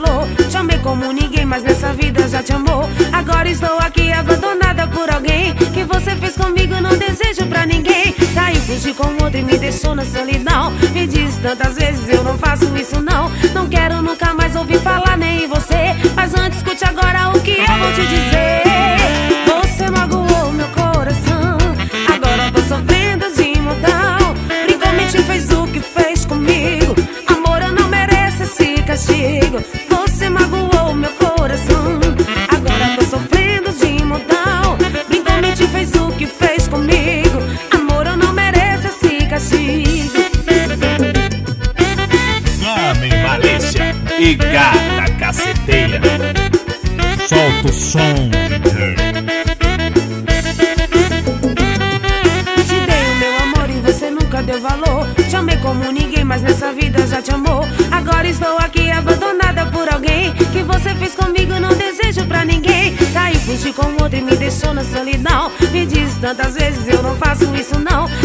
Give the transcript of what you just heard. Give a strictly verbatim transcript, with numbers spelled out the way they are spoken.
valor. Te amei como ninguém, mas nessa vida já te amou. Agora estou aqui abandonada por alguém. Que você fez comigo, não desejo pra ninguém. Caiu, fugiu com outro e me deixou na solidão. Me diz tantas vezes, eu não faço isso não. Não quero nunca mais ouvir falar nem em você. Mas antes, escute agora o que eu vou te dizer. Você magoou meu coração, agora tô sofrendo de modão. Brincou, mentiu, fez o que fez comigo. Amor, eu não mereço esse castigo. Você magoou meu coração, agora tô sofrendo de modão. Brincou, mentiu, fez o que fez comigo. Amor, eu não mereço esse castigo. Homem malícia e gata caceteira. Solta o som, D J. Deu valor, te amei como ninguém, mas nessa vida já te amou. Agora estou aqui abandonada por alguém. Que você fez comigo, não desejo pra ninguém. Caiu, fugiu com outro e me deixou na solidão. Me diz tantas vezes, eu não faço isso não.